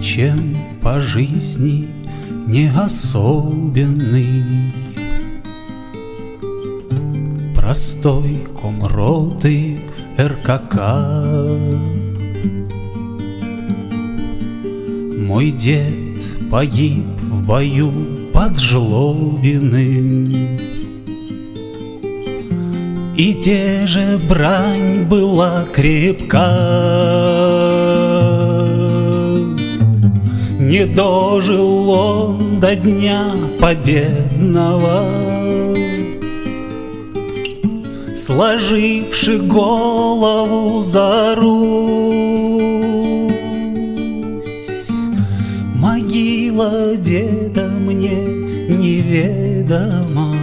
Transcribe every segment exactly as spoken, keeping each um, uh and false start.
ничем по жизни не особенный, простой комроты эр ка ка. Мой дед погиб в бою под Жлобиным, и те же брань была крепка. Не дожил он до дня победного, сложивши голову за Русь. Могила деда мне неведома,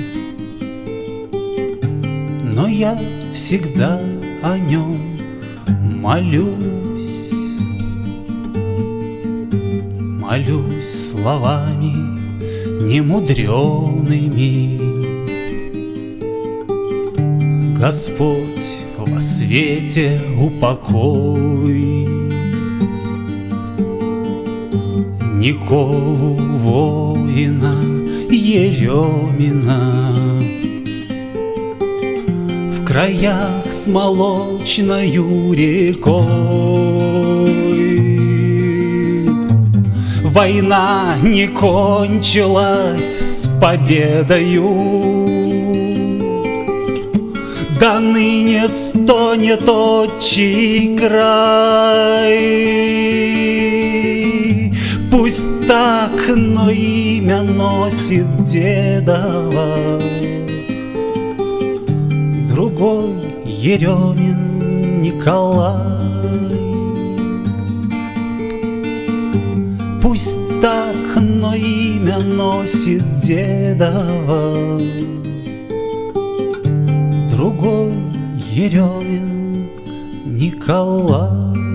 но я всегда о нем молюсь. Молюсь словами немудренными: Господь во свете упокой Николу воина Еремина в краях с молочною рекой. Война не кончилась с победою, да ныне стонет отчий край. Пусть так, но имя носит дедово другой Еремин Николай. Пусть так, но имя носит дедово другой Еремин Николай.